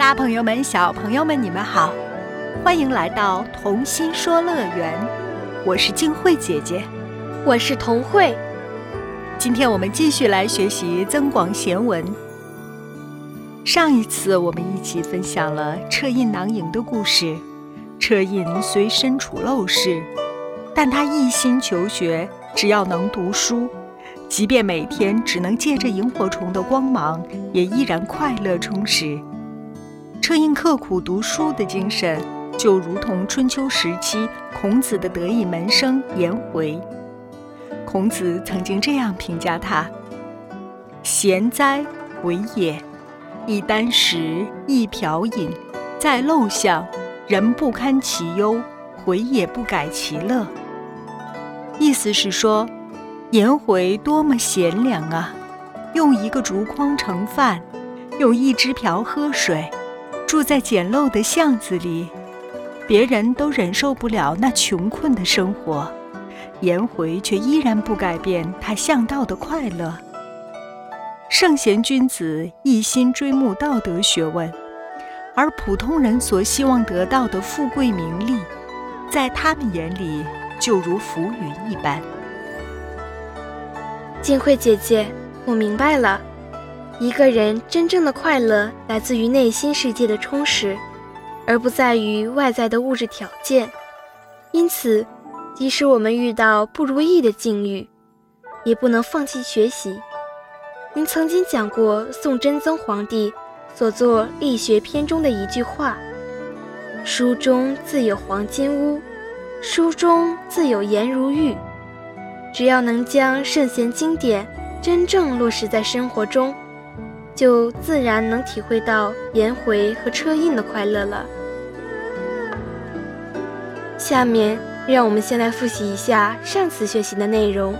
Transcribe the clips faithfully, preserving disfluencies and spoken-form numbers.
大朋友们、小朋友们，你们好，欢迎来到童心说乐园。我是静慧姐姐， 我是童慧。 今天我们继续来学习增广贤文。上一次我们一起分享了车胤囊萤的故事。车胤虽身处陋室，但他一心求学，只要能读书，即便每天只能借着萤火虫的光芒，也依然快乐充实。车胤刻苦读书的精神，就如同春秋时期孔子的得意门生颜回。孔子曾经这样评价他：贤哉，回也！一箪食，一瓢饮，在陋巷，人不堪其忧，回也不改其乐。意思是说，颜回多么贤良啊！用一个竹筐盛饭，用一只瓢喝水，住在简陋的巷子里，别人都忍受不了那穷困的生活，颜回却依然不改变他向道的快乐。圣贤君子一心追慕道德学问，而普通人所希望得到的富贵名利，在他们眼里就如浮云一般。 静慧姐姐，我明白了，一个人真正的快乐来自于内心世界的充实，而不在于外在的物质条件。因此，即使我们遇到不如意的境遇，也不能放弃学习。您曾经讲过宋真宗皇帝所作力学篇中的一句话：书中自有黄金屋，书中自有颜如玉。只要能将圣贤经典真正落实在生活中，就自然能体会到颜回和车胤的快乐了。下面让我们先来复习一下上次学习的内容。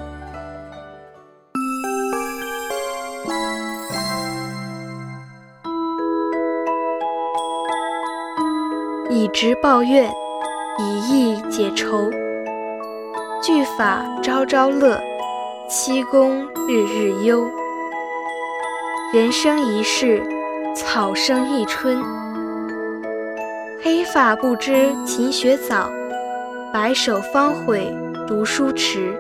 以直报怨，以义解愁。句法朝朝乐，七公日日忧。人生一世，草生一春。黑发不知勤学早，白首方悔读书迟。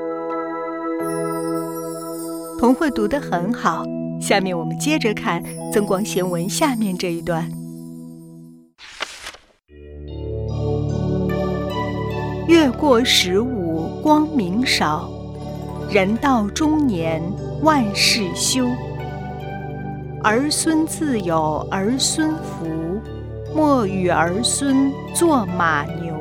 童慧读得很好，下面我们接着看增广贤文下面这一段。月过十五，光明少，人到中年，万事休。儿孙自有儿孙福，莫与儿孙做马牛。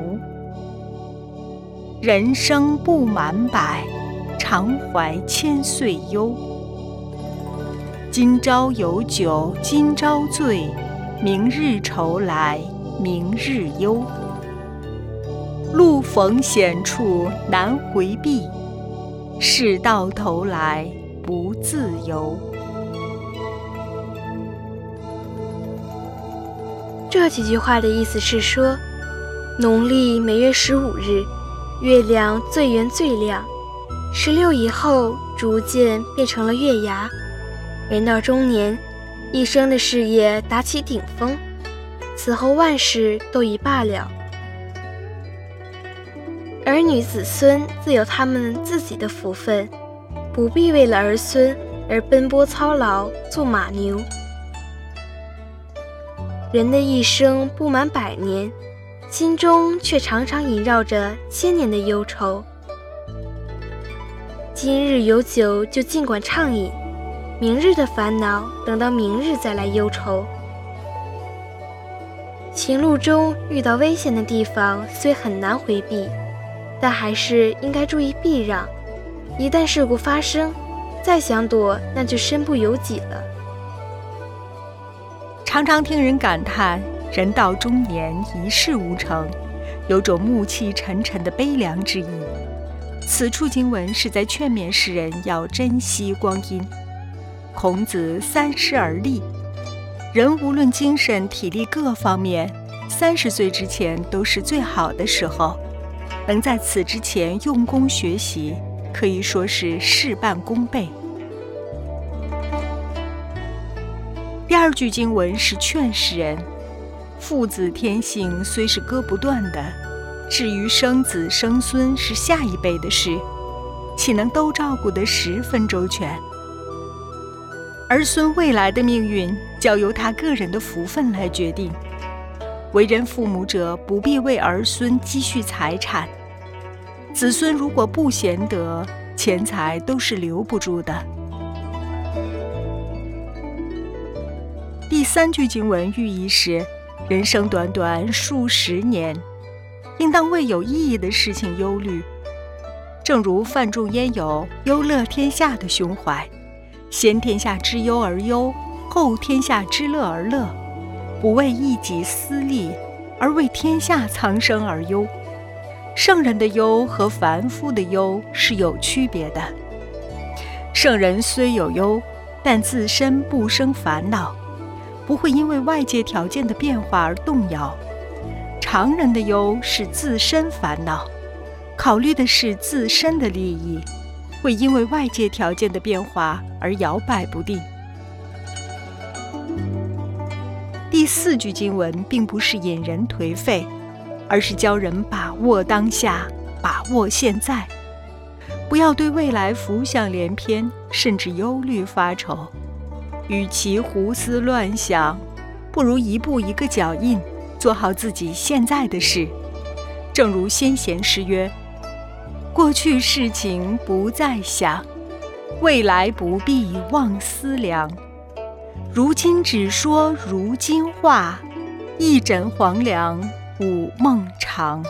人生不满百，常怀千岁忧。今朝有酒今朝醉，明日愁来明日忧。路逢险处难回避，事到头来不自由。 这几句话的意思是说，农历每月十五日，月亮最圆最亮，十六以后逐渐变成了月牙。人到中年，一生的事业达其顶峰，此后万事都已罢了。儿女子孙自有他们自己的福分，不必为了儿孙而奔波操劳做马牛。人的一生不满百年，心中却常常萦绕着千年的忧愁。今日有酒就尽管畅饮，明日的烦恼等到明日再来忧愁。行路中遇到危险的地方虽很难回避，但还是应该注意避让，一旦事故发生，再想躲那就身不由己了。 常常听人感叹人到中年一事无成，有种暮气沉沉的悲凉之意。此处经文是在劝勉世人要珍惜光阴。孔子三十而立，人无论精神体力各方面，三十岁之前都是最好的时候，能在此之前用功学习，可以说是事半功倍。第二句经文是劝世人， 父子天性虽是割不断的，至于生子生孙是下一辈的事，岂能都照顾得十分周全？儿孙未来的命运，交由他个人的福分来决定。为人父母者，不必为儿孙积蓄财产。子孙如果不贤德，钱财都是留不住的。第三句经文寓意是，人生短短数十年，应当为有意义的事情忧虑。正如范仲淹有忧乐天下的胸怀，先天下之忧而忧，后天下之乐而乐，不为一己私利，而为天下苍生而忧。圣人的忧和凡夫的忧是有区别的。圣人虽有忧，但自身不生烦恼，不会因为外界条件的变化而动摇。常人的忧是自身烦恼，考虑的是自身的利益，会因为外界条件的变化而摇摆不定。第四句经文并不是引人颓废，而是教人把握当下，把握现在，不要对未来浮想联翩，甚至忧虑发愁。与其胡思乱想，不如一步一个脚印，做好自己现在的事。正如先贤诗曰：过去事情不再想，未来不必妄思量。如今只说如今话，一枕黄粱午梦长。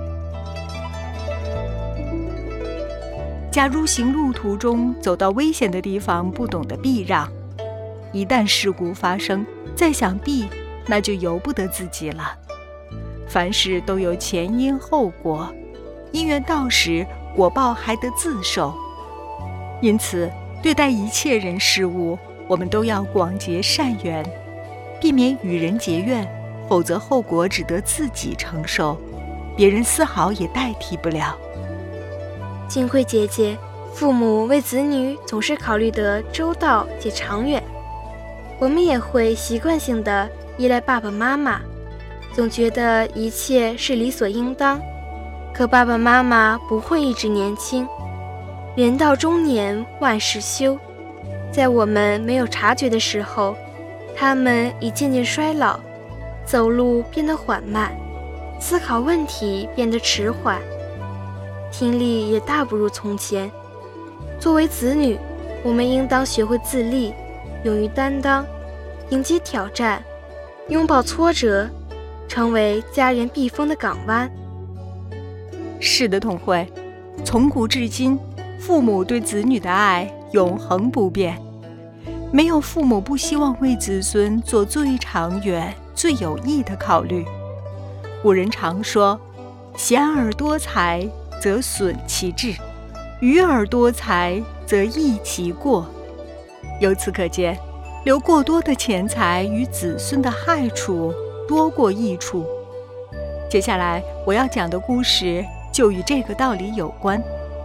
假如行路途中走到危险的地方，不懂得避让，一旦事故发生，再想避，那就由不得自己了。凡事都有前因后果，因缘到时，果报还得自受。因此，对待一切人事物，我们都要广结善缘，避免与人结怨，否则后果只得自己承受，别人丝毫也代替不了。 金慧姐姐，父母为子女总是考虑得周到且长远，我们也会习惯性的依赖爸爸妈妈，总觉得一切是理所应当。可爸爸妈妈不会一直年轻，人到中年万事休，在我们没有察觉的时候，他们已渐渐衰老，走路变得缓慢，思考问题变得迟缓，听力也大不如从前。作为子女，我们应当学会自立，勇于担当，迎接挑战，拥抱挫折，成为家人避风的港湾。 是的，童慧，从古至今，父母对子女的爱永恒不变。没有父母不希望为子孙做最长远、最有益的考虑。古人常说，贤而多财，则损其志；愚而多财，则益其过。由此可见，留过多的钱财与子孙的害处多过益处。接下来我要讲的故事就与这个道理有关。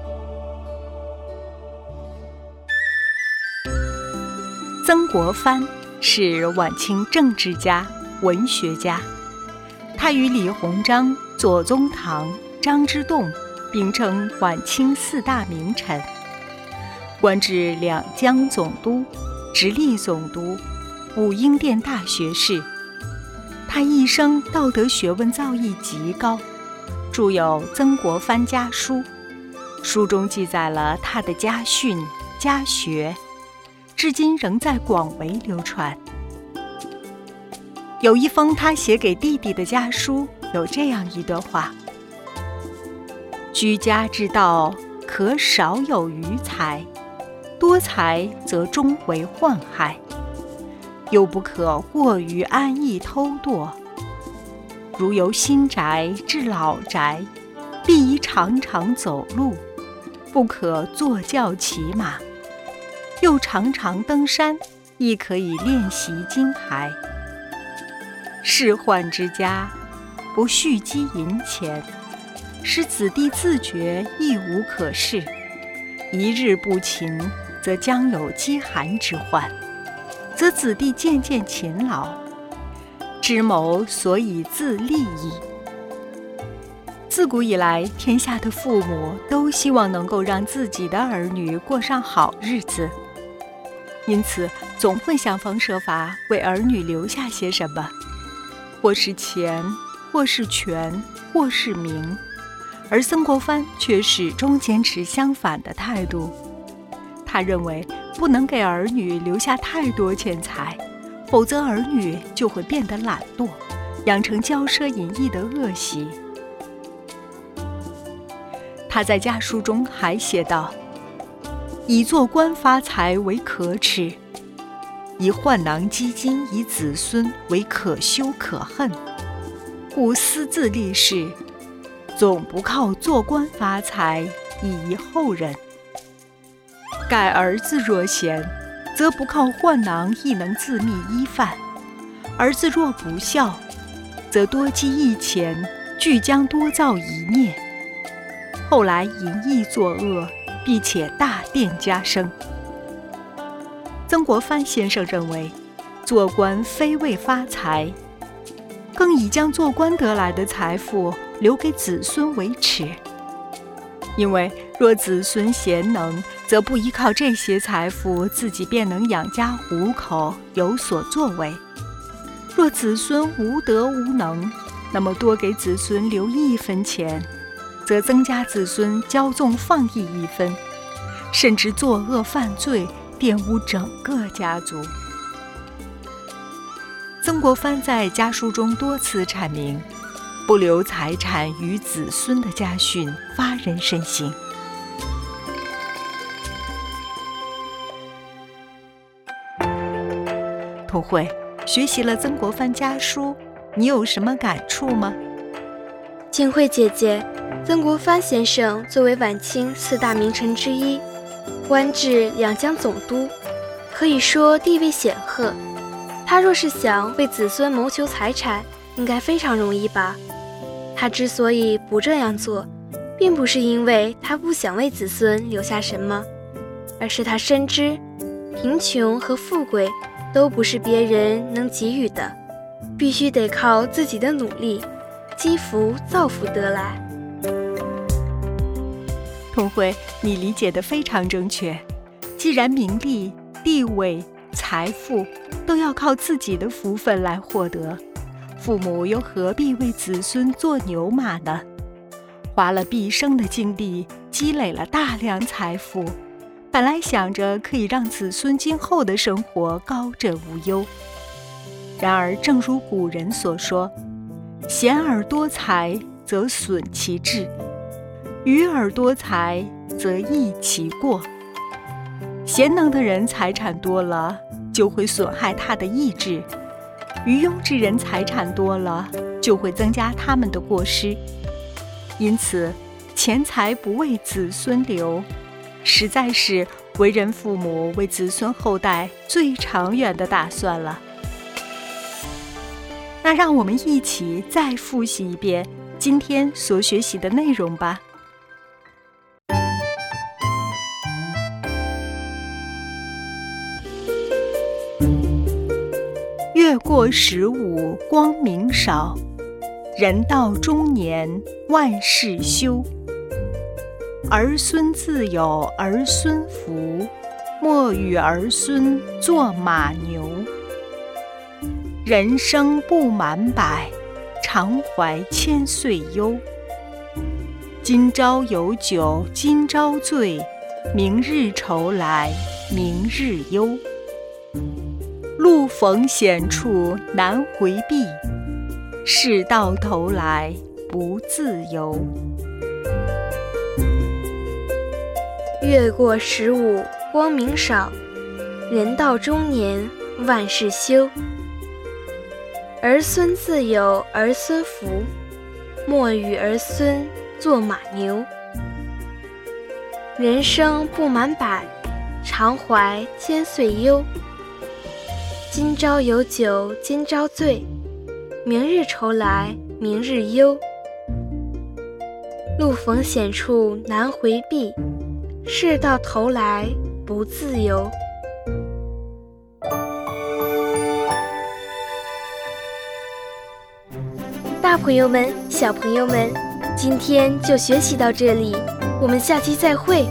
曾国藩是晚清政治家、文学家，他与李鸿章、左宗棠、张之洞并称晚清四大名臣，官至两江总督、直隶总督、武英殿大学士。他一生道德学问造诣极高，著有《曾国藩家书》，书中记载了他的家训、家学，至今仍在广为流传。有一封他写给弟弟的家书，有这样一段话：居家之道，可少有余财，多财则终为患害，又不可过于安逸偷惰。如由新宅至老宅，必宜常常走路，不可坐轿骑马；又常常登山，亦可以练习经骸。仕宦之家，不蓄积银钱，使子弟自觉亦无可事。一日不勤，则将有饥寒之患，则子弟渐渐勤劳。 知谋所以自立矣。自古以来，天下的父母都希望能够让自己的儿女过上好日子，因此总会想方设法为儿女留下些什么，或是钱，或是权，或是名。而曾国藩却始终坚持相反的态度，他认为不能给儿女留下太多钱财，否则儿女就会变得懒惰，养成骄奢淫逸的恶习。他在家书中还写道：以做官发财为可耻，以换囊积金以子孙为可羞可恨，故私自立事，总不靠做官发财以遗后人。盖儿子若贤，则不靠换囊亦能自觅衣饭；儿子若不孝，则多积一钱，俱将多造一孽。后来淫逸作恶，必且大殿加生。曾国藩先生认为，做官非为发财，更以将做官得来的财富留给子孙为耻。因为若子孙贤能，则不依靠这些财富，自己便能养家糊口，有所作为；若子孙无德无能，那么多给子孙留一分钱，则增加子孙骄纵放逸一分，甚至作恶犯罪，玷污整个家族。曾国藩在家书中多次阐明，不留财产于子孙的家训发人深省。童慧，学习了曾国藩家书，你有什么感触吗？ 静慧姐姐，曾国藩先生作为晚清四大名臣之一，官至两江总督，可以说地位显赫。他若是想为子孙谋求财产，应该非常容易吧？他之所以不这样做，并不是因为他不想为子孙留下什么，而是他深知贫穷和富贵都不是别人能给予的，必须得靠自己的努力积福造福得来。 童慧，你理解得非常正确。既然名利、地位、财富都要靠自己的福分来获得，父母又何必为子孙做牛马呢？花了毕生的精力，积累了大量财富，本来想着可以让子孙今后的生活高枕无忧。然而正如古人所说，贤而多财则损其志，愚而多财则益其过。贤能的人财产多了，就会损害他的意志；愚庸之人财产多了，就会增加他们的过失。因此，钱财不为子孙留，实在是为人父母为子孙后代最长远的打算了。那让我们一起再复习一遍今天所学习的内容吧。月过十五光明少，人到中年万事休。儿孙自有儿孙福，莫与儿孙做马牛。人生不满百，常怀千岁忧。今朝有酒今朝醉，明日愁来明日忧。路逢险处难回避，事到头来不自由。 月过十五光明少，人到中年万事休。儿孙自有儿孙福，莫与儿孙做马牛。人生不满百，常怀千岁忧。今朝有酒今朝醉，明日愁来明日忧。路逢险处难回避，事到头来不自由。 大朋友们、小朋友们，今天就学习到这里，我们下期再会。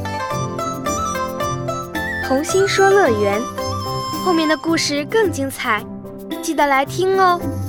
童心说乐园，后面的故事更精彩，记得来听哦。